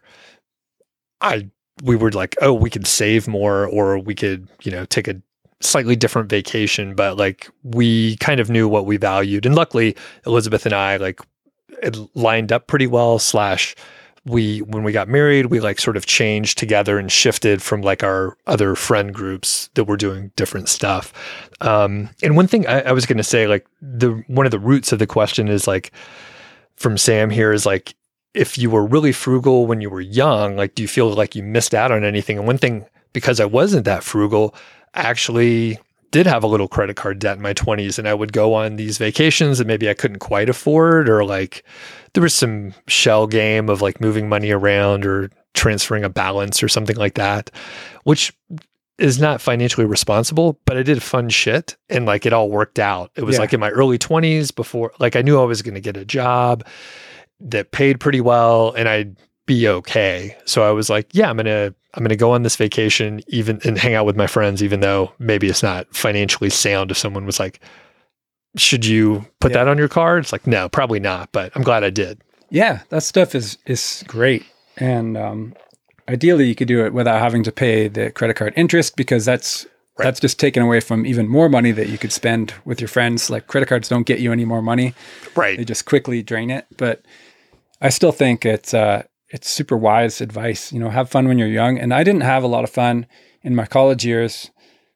Speaker 1: We were like, oh, we could save more, or we could, take a slightly different vacation, but like we kind of knew what we valued. And luckily, Elizabeth and I, like, it lined up pretty well. When we got married, we like sort of changed together and shifted from like our other friend groups that were doing different stuff. And one thing I was going to say, like one of the roots of the question is like from Sam here is like, if you were really frugal when you were young, like, do you feel like you missed out on anything? And one thing, because I wasn't that frugal, I actually did have a little credit card debt in my 20s, and I would go on these vacations that maybe I couldn't quite afford, or like there was some shell game of like moving money around or transferring a balance or something like that, which is not financially responsible, but I did fun shit and like it all worked out. It was like in my early 20s before, like I knew I was going to get a job that paid pretty well and I'd be okay. So I was like, yeah, I'm going to go on this vacation and hang out with my friends, even though maybe it's not financially sound. If someone was like, should you put that on your card? It's like, no, probably not, but I'm glad I did.
Speaker 2: Yeah, that stuff is great. And ideally you could do it without having to pay the credit card interest, because that's just taken away from even more money that you could spend with your friends. Like credit cards don't get you any more money.
Speaker 1: Right.
Speaker 2: They just quickly drain it. But I still think it's super wise advice. Have fun when you're young. And I didn't have a lot of fun in my college years,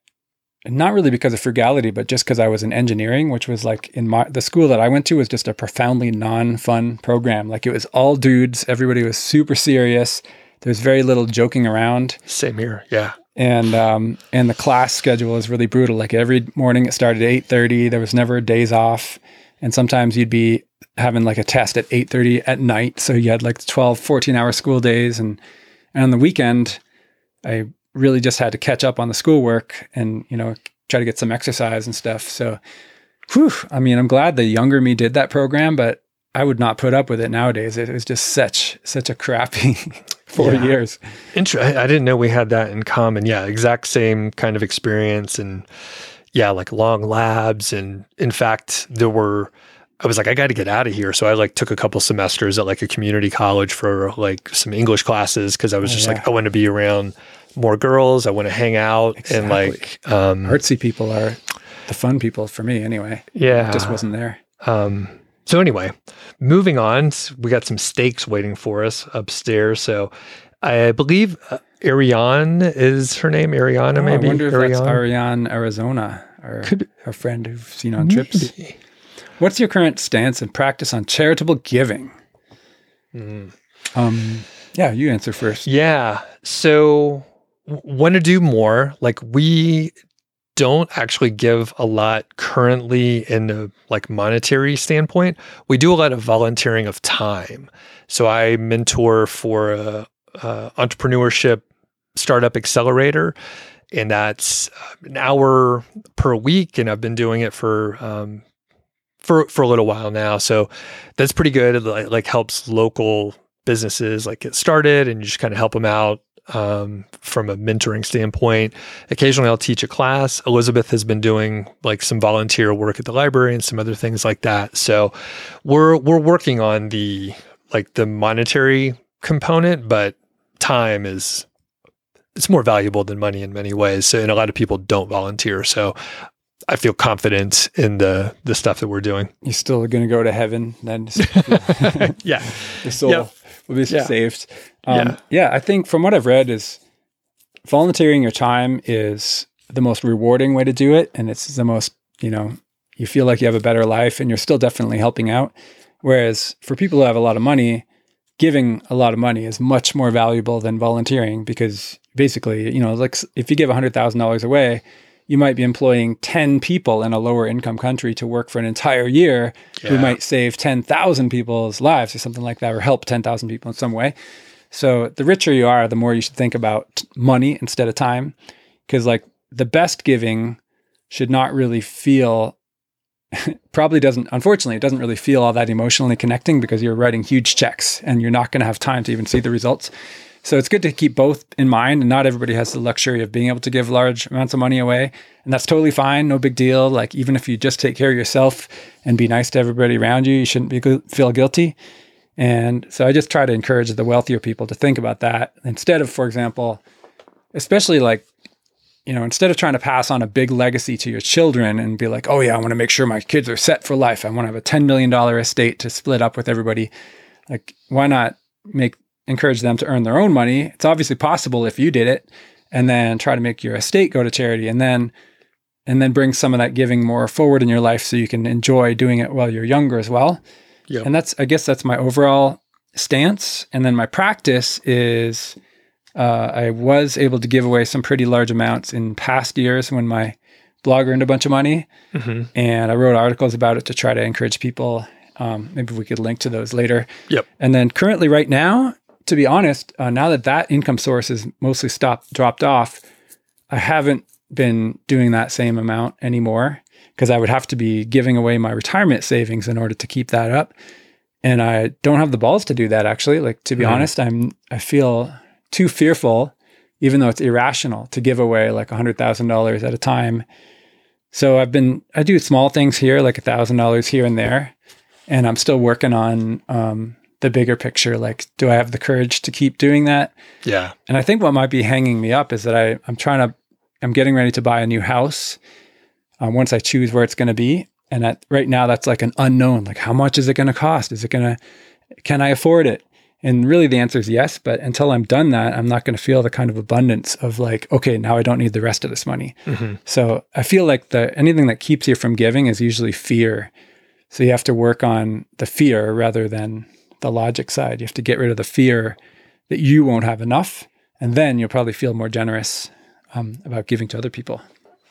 Speaker 2: not really because of frugality, but just because I was in engineering, which was like the school that I went to was just a profoundly non-fun program. Like it was all dudes. Everybody was super serious. There's very little joking around.
Speaker 1: Same here. Yeah.
Speaker 2: And the class schedule is really brutal. Like every morning it started at 8:30. There was never days off. And sometimes you'd be having like a test at 8:30 at night. So you had like 12, 14-hour school days. And on the weekend, I really just had to catch up on the schoolwork and, try to get some exercise and stuff. So, I'm glad the younger me did that program, but I would not put up with it nowadays. It was just such a crappy 4 years.
Speaker 1: I didn't know we had that in common. Yeah, exact same kind of experience. And yeah, like long labs. And in fact, I was like, I got to get out of here. So I like took a couple semesters at like a community college for like some English classes, because I was like, I want to be around more girls. I want to hang out. Exactly. And like
Speaker 2: artsy people are the fun people for me anyway.
Speaker 1: Yeah.
Speaker 2: It just wasn't there.
Speaker 1: So anyway, moving on, we got some steaks waiting for us upstairs. So I believe Ariane is her name. Ariana, maybe.
Speaker 2: I wonder if that's Ariane Arizona, or her friend who've seen on trips. What's your current stance and practice on charitable giving? Yeah, you answer first.
Speaker 1: Yeah. So want to do more. Like we don't actually give a lot currently in a like monetary standpoint. We do a lot of volunteering of time. So I mentor for a entrepreneurship startup accelerator, and that's an hour per week. And I've been doing it for a little while now. So that's pretty good. It like helps local businesses like get started, and you just kind of help them out from a mentoring standpoint. Occasionally I'll teach a class. Elizabeth has been doing like some volunteer work at the library and some other things like that. So we're working on the monetary component, but time it's more valuable than money in many ways. So, and a lot of people don't volunteer. So I feel confident in the stuff that we're doing.
Speaker 2: You're still going to go to heaven then.
Speaker 1: Yeah.
Speaker 2: Your soul will be saved. I think from what I've read is volunteering your time is the most rewarding way to do it. And it's the most, you feel like you have a better life and you're still definitely helping out. Whereas for people who have a lot of money, giving a lot of money is much more valuable than volunteering, because basically, like if you give $100,000 away, you might be employing 10 people in a lower income country to work for an entire year who might save 10,000 people's lives or something like that, or help 10,000 people in some way. So the richer you are, the more you should think about money instead of time. Because like the best giving should not really feel, unfortunately, it doesn't really feel all that emotionally connecting, because you're writing huge checks and you're not going to have time to even see the results. So it's good to keep both in mind. And not everybody has the luxury of being able to give large amounts of money away. And that's totally fine. No big deal. Like even if you just take care of yourself and be nice to everybody around you, you shouldn't feel guilty. And so I just try to encourage the wealthier people to think about that instead of, for example, especially like, instead of trying to pass on a big legacy to your children and be like, oh yeah, I want to make sure my kids are set for life. I want to have a $10 million estate to split up with everybody. Like, why not encourage them to earn their own money? It's obviously possible if you did it, and then try to make your estate go to charity, and then bring some of that giving more forward in your life so you can enjoy doing it while you're younger as well.
Speaker 1: Yep.
Speaker 2: And I guess that's my overall stance. And then my practice is, I was able to give away some pretty large amounts in past years when my blog earned a bunch of money. Mm-hmm. And I wrote articles about it to try to encourage people. Maybe we could link to those later.
Speaker 1: Yep.
Speaker 2: And then currently right now, to be honest, now that income source is mostly dropped off, I haven't been doing that same amount anymore because I would have to be giving away my retirement savings in order to keep that up. And I don't have the balls to do that, actually. Like, to be honest, I feel too fearful, even though it's irrational, to give away like $100,000 at a time. So I do small things here, like $1,000 here and there. And I'm still working on the bigger picture. Like, do I have the courage to keep doing that?
Speaker 1: Yeah.
Speaker 2: And I think what might be hanging me up is that I'm getting ready to buy a new house once I choose where it's going to be. And right now that's like an unknown. Like, how much is it going to cost? Can I afford it? And really the answer is yes. But until I'm done that, I'm not going to feel the kind of abundance of like, okay, now I don't need the rest of this money. Mm-hmm. So I feel like anything that keeps you from giving is usually fear. So you have to work on the fear rather than the logic side. You have to get rid of the fear that you won't have enough. And then you'll probably feel more generous about giving to other people.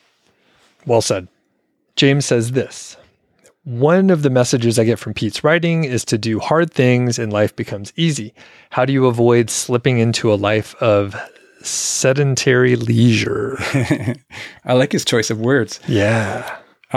Speaker 1: Well said. James says this: one of the messages I get from Pete's writing is to do hard things and life becomes easy. How do you avoid slipping into a life of sedentary leisure?
Speaker 2: I like his choice of words.
Speaker 1: Yeah.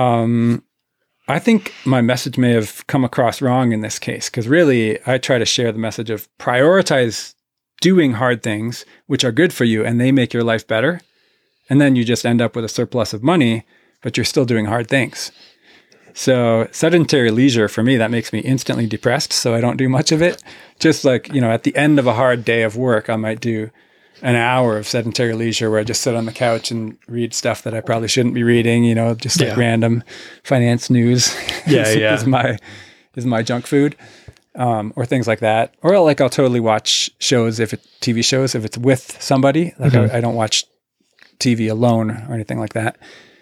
Speaker 2: I think my message may have come across wrong in this case, because really I try to share the message of prioritize doing hard things, which are good for you, and they make your life better. And then you just end up with a surplus of money, but you're still doing hard things. So sedentary leisure, for me, that makes me instantly depressed. So I don't do much of it. Just like, at the end of a hard day of work, I might do an hour of sedentary leisure where I just sit on the couch and read stuff that I probably shouldn't be reading, just like random finance news is my junk food, or things like that. Or like I'll totally watch TV shows, if it's with somebody. Like I don't watch TV alone or anything like that.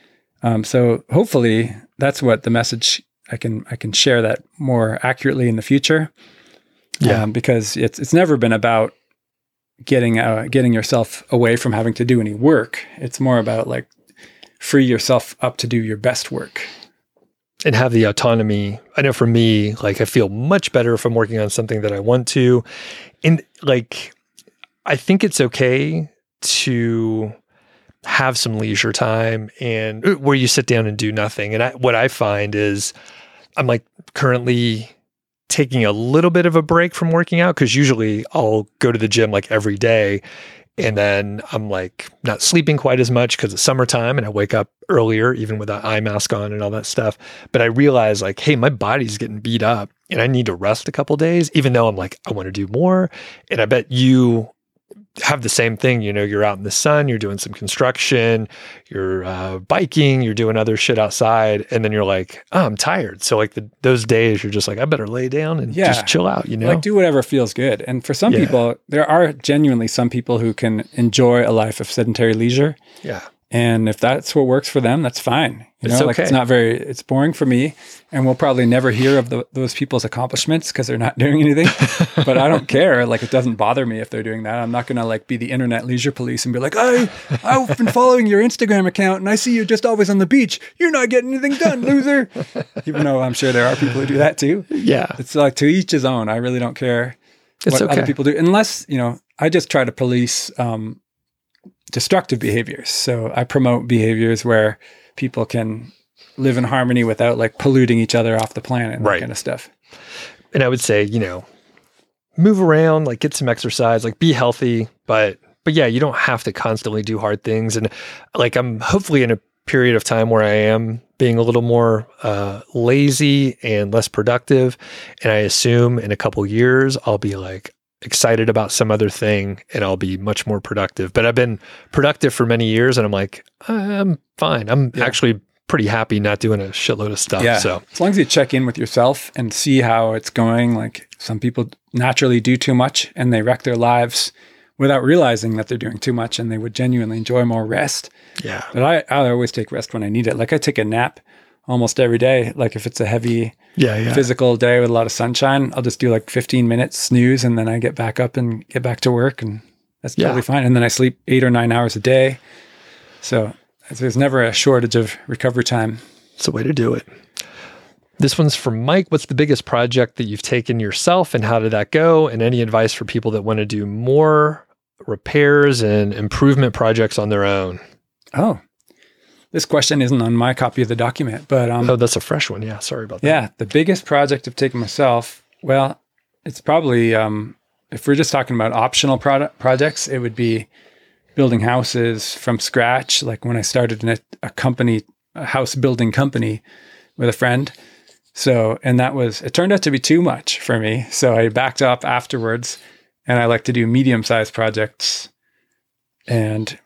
Speaker 2: So hopefully that's what the message I can share that more accurately in the future. Yeah. Because it's never been about getting yourself away from having to do any work. It's more about like free yourself up to do your best work.
Speaker 1: And have the autonomy. I know for me, like I feel much better if I'm working on something that I want to. And like, I think it's okay to have some leisure time and where you sit down and do nothing. And what I find is I'm like currently taking a little bit of a break from working out, because usually I'll go to the gym like every day, and then I'm like not sleeping quite as much because it's summertime and I wake up earlier, even with an eye mask on and all that stuff. But I realize like, hey, my body's getting beat up and I need to rest a couple days, even though I'm like, I want to do more. And I bet you have the same thing. You're out in the sun, you're doing some construction, you're biking, you're doing other shit outside, and then you're like, oh, I'm tired. So like those days you're just like, I better lay down and just chill out,
Speaker 2: Like do whatever feels good. And for some people, there are genuinely some people who can enjoy a life of sedentary leisure.
Speaker 1: Yeah.
Speaker 2: And if that's what works for them, that's fine.
Speaker 1: It's okay.
Speaker 2: Like it's boring for me, and we'll probably never hear of those people's accomplishments because they're not doing anything, but I don't care. Like, it doesn't bother me if they're doing that. I'm not going to like be the internet leisure police and be like, I've been following your Instagram account and I see you're just always on the beach. You're not getting anything done, loser. Even though I'm sure there are people who do that too.
Speaker 1: Yeah.
Speaker 2: It's like to each his own. I really don't care what other people do, unless, I just try to police, destructive behaviors. So I promote behaviors where people can live in harmony without like polluting each other off the planet and that kind of stuff.
Speaker 1: And I would say, move around, like get some exercise, like be healthy, but yeah, you don't have to constantly do hard things. And like, I'm hopefully in a period of time where I am being a little more lazy and less productive. And I assume in a couple years, I'll be like excited about some other thing and I'll be much more productive. But I've been productive for many years and I'm like, I'm fine. I'm actually pretty happy not doing a shitload of stuff.
Speaker 2: Yeah.
Speaker 1: So
Speaker 2: as long as you check in with yourself and see how it's going, like some people naturally do too much and they wreck their lives without realizing that they're doing too much and they would genuinely enjoy more rest.
Speaker 1: yeah.
Speaker 2: But I always take rest when I need it. Like I take a nap almost every day. Like if it's a heavy physical day with a lot of sunshine, I'll just do like 15 minutes snooze and then I get back up and get back to work and that's totally fine. And then I sleep 8 or 9 hours a day. So there's never a shortage of recovery time.
Speaker 1: It's the way to do it. This one's from Mike. What's the biggest project that you've taken yourself and how did that go? And any advice for people that want to do more repairs and improvement projects on their own?
Speaker 2: Oh, this question isn't on my copy of the document, but
Speaker 1: oh, that's a fresh one. Yeah, sorry about that.
Speaker 2: Yeah, the biggest project I've taken myself. Well, it's probably if we're just talking about optional projects, it would be building houses from scratch. Like when I started in a house building company with a friend. So, and it turned out to be too much for me. So I backed up afterwards and I like to do medium-sized projects. And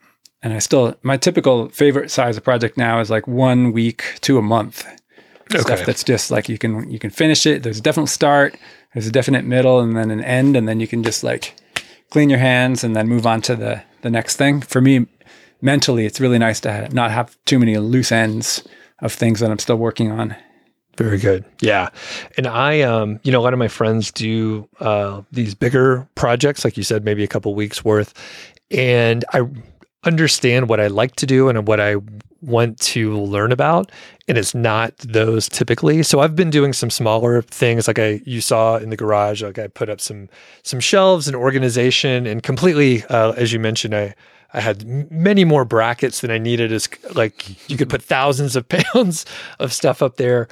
Speaker 2: my typical favorite size of project now is like 1 week to a month. Okay. Stuff that's just like, you can finish it. There's a definite start, there's a definite middle and then an end. And then you can just like clean your hands and then move on to the next thing. For me, mentally, it's really nice to not have too many loose ends of things that I'm still working on.
Speaker 1: Very good. Yeah. And I, a lot of my friends do these bigger projects, like you said, maybe a couple weeks worth. And I understand what I like to do and what I want to learn about. And it's not those typically. So I've been doing some smaller things like you saw in the garage, like I put up some shelves and organization and completely, as you mentioned, I had many more brackets than I needed. As like you could put thousands of pounds of stuff up there.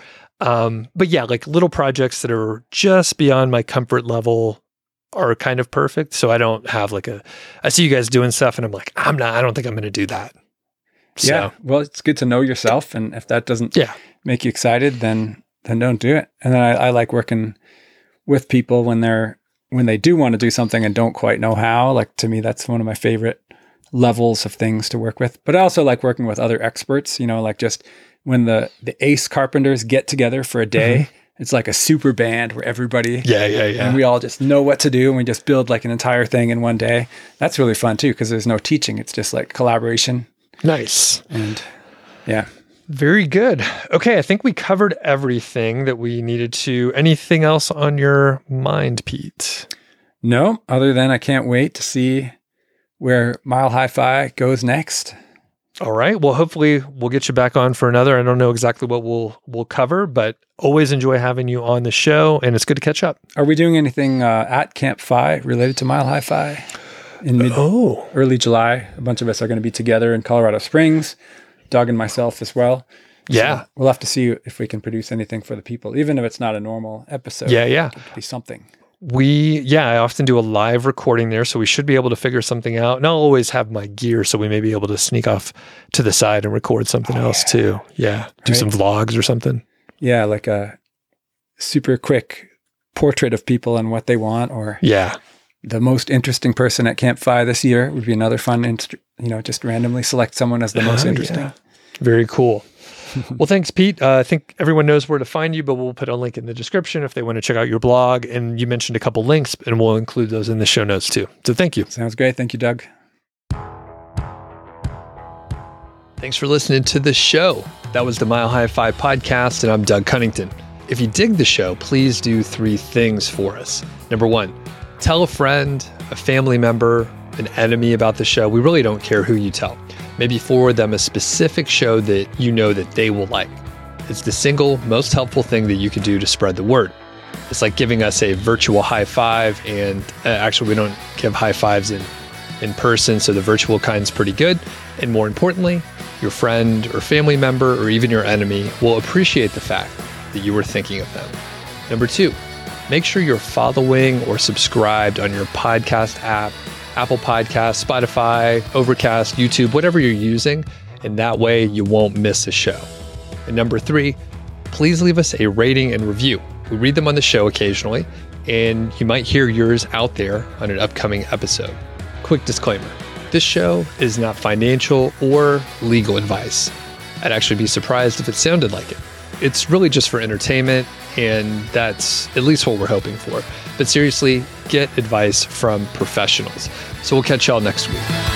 Speaker 1: But yeah, like little projects that are just beyond my comfort level are kind of perfect. So I don't have I see you guys doing stuff and I'm like, I don't think I'm going to do that. So,
Speaker 2: yeah. Well, it's good to know yourself. And if that doesn't make you excited, then don't do it. And then I like working with people when they do want to do something and don't quite know how. Like to me, that's one of my favorite levels of things to work with. But I also like working with other experts, like just when the ace carpenters get together for a day, it's like a super band where everybody, and we all just know what to do and we just build like an entire thing in one day. That's really fun too, because there's no teaching. It's just like collaboration.
Speaker 1: Nice.
Speaker 2: And yeah.
Speaker 1: Very good. Okay. I think we covered everything that we needed to. Anything else on your mind, Pete?
Speaker 2: No, other than I can't wait to see where Mile Hi-Fi goes next.
Speaker 1: All right. Well, hopefully we'll get you back on for another. I don't know exactly what we'll cover, but always enjoy having you on the show, and it's good to catch up.
Speaker 2: Are we doing anything at Camp Fi related to Mile Hi-Fi in early July? A bunch of us are going to be together in Colorado Springs, Doug and myself as well.
Speaker 1: Yeah.
Speaker 2: So we'll have to see if we can produce anything for the people, even if it's not a normal episode.
Speaker 1: Yeah.
Speaker 2: It could be something.
Speaker 1: I often do a live recording there, so we should be able to figure something out. And I'll always have my gear, so we may be able to sneak off to the side and record something else too. Yeah, do some vlogs or something. Yeah, like a super quick portrait of people and what they want, or the most interesting person at Camp Fi this year would be another fun, just randomly select someone as the most interesting. Yeah. Very cool. Well, thanks, Pete. I think everyone knows where to find you, but we'll put a link in the description if they want to check out your blog. And you mentioned a couple links, and we'll include those in the show notes too. So thank you. Sounds great. Thank you, Doug. Thanks for listening to the show. That was the Mile Hi-Fi podcast, and I'm Doug Cunnington. If you dig the show, please do 3 things for us. Number 1, tell a friend, a family member, an enemy about the show. We really don't care who you tell. Maybe forward them a specific show that you know that they will like. It's the single most helpful thing that you can do to spread the word. It's like giving us a virtual high five, and actually we don't give high fives in person, so the virtual kind's pretty good. And more importantly, your friend or family member or even your enemy will appreciate the fact that you were thinking of them. Number 2, make sure you're following or subscribed on your podcast app, Apple Podcasts, Spotify, Overcast, YouTube, whatever you're using. And that way you won't miss a show. And number 3, please leave us a rating and review. We read them on the show occasionally, and you might hear yours out there on an upcoming episode. Quick disclaimer, this show is not financial or legal advice. I'd actually be surprised if it sounded like it. It's really just for entertainment, and that's at least what we're hoping for. But seriously, get advice from professionals. So we'll catch y'all next week.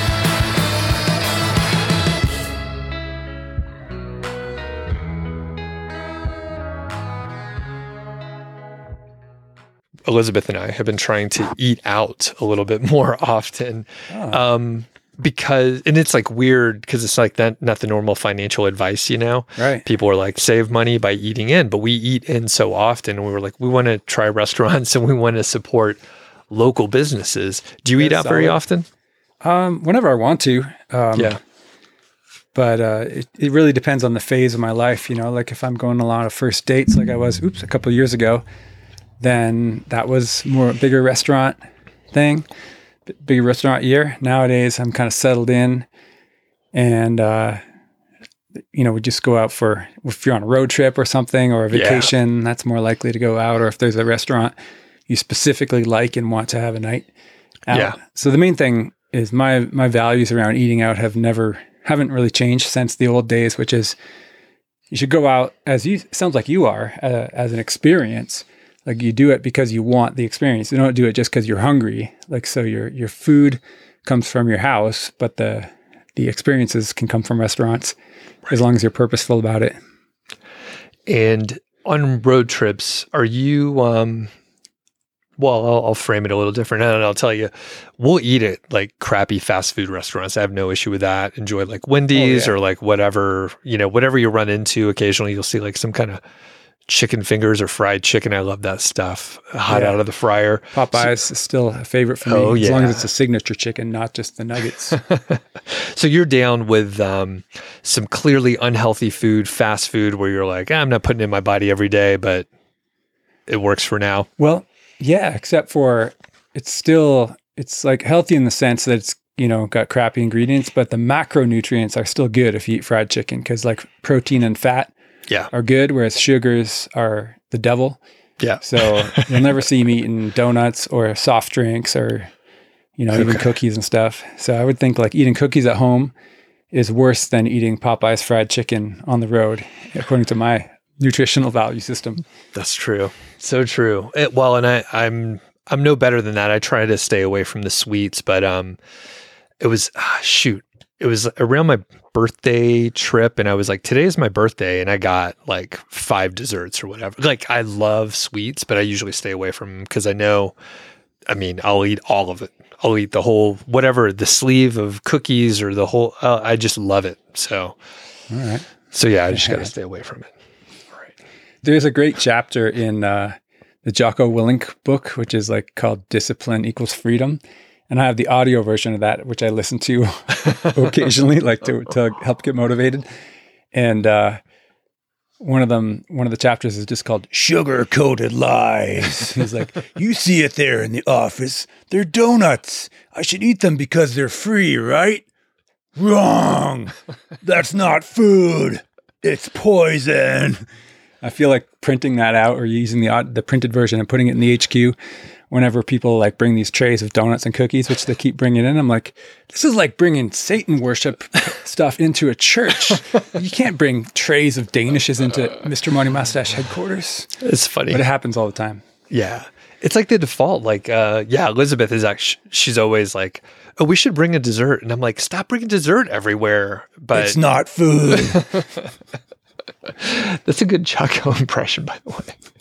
Speaker 1: Elizabeth and I have been trying to eat out a little bit more often. Because, and it's like weird because it's like not the normal financial advice, you know?
Speaker 2: Right.
Speaker 1: People are like, save money by eating in, but we eat in so often. And we were like, we want to try restaurants and we want to support local businesses. Do you eat out very often?
Speaker 2: Whenever I want to.
Speaker 1: Yeah.
Speaker 2: But it really depends on the phase of my life. You know, like if I'm going on a lot of first dates, like I was, a couple of years ago, then that was more a bigger restaurant thing. Big restaurant year. Nowadays, I'm kind of settled in, and we just go out for, if you're on a road trip or something or a vacation, that's more likely to go out. Or if there's a restaurant you specifically like and want to have a night out. Yeah. So the main thing is my values around eating out haven't really changed since the old days, which is you should go out sounds like you are as an experience. Like you do it because you want the experience. You don't do it just because you're hungry. Like, so your food comes from your house, but the experiences can come from restaurants as long as you're purposeful about it.
Speaker 1: And on road trips, are you, I'll frame it a little different and I'll tell you, we'll eat at like crappy fast food restaurants. I have no issue with that. Enjoy like Wendy's or like whatever you run into. Occasionally you'll see like some kind of chicken fingers or fried chicken. I love that stuff. Hot out of the fryer.
Speaker 2: Popeyes is still a favorite for me. As long as it's a signature chicken, not just the nuggets.
Speaker 1: So you're down with some clearly unhealthy food, fast food, where you're like, I'm not putting it in my body every day, but it works for now.
Speaker 2: Well, yeah, except for it's like healthy in the sense that it's, got crappy ingredients, but the macronutrients are still good if you eat fried chicken, because like protein and fat are good, whereas sugars are the devil.
Speaker 1: Yeah.
Speaker 2: So you'll never see me eating donuts or soft drinks or, even cookies and stuff. So I would think like eating cookies at home is worse than eating Popeye's fried chicken on the road, according to my nutritional value system. That's
Speaker 1: true. So true. I'm no better than that. I try to stay away from the sweets, but it was around my birthday trip, and I was like, today's my birthday, and I got like 5 desserts or whatever. Like, I love sweets, but I usually stay away from them because I'll eat all of it. I'll eat the whole, whatever, the sleeve of cookies or the whole, I just love it. So,
Speaker 2: all right.
Speaker 1: So yeah, I just got to stay away from it. All right.
Speaker 2: There's a great chapter in the Jocko Willink book, which is like called Discipline Equals Freedom. And I have the audio version of that, which I listen to occasionally, like to help get motivated. And one of the chapters is just called Sugar-Coated Lies. He's like, you see it there in the office. They're donuts. I should eat them because they're free, right? Wrong. That's not food. It's poison. I feel like printing that out or using the printed version and putting it in the HQ whenever people like bring these trays of donuts and cookies, which they keep bringing in. I'm like, this is like bringing Satan worship stuff into a church. You can't bring trays of Danishes into Mr. Money Mustache headquarters.
Speaker 1: It's funny.
Speaker 2: But it happens all the time.
Speaker 1: Yeah. It's like the default. Like, Elizabeth is actually, she's always like, oh, we should bring a dessert. And I'm like, stop bringing dessert everywhere. But
Speaker 2: it's not food.
Speaker 1: That's a good Jocko impression, by the way.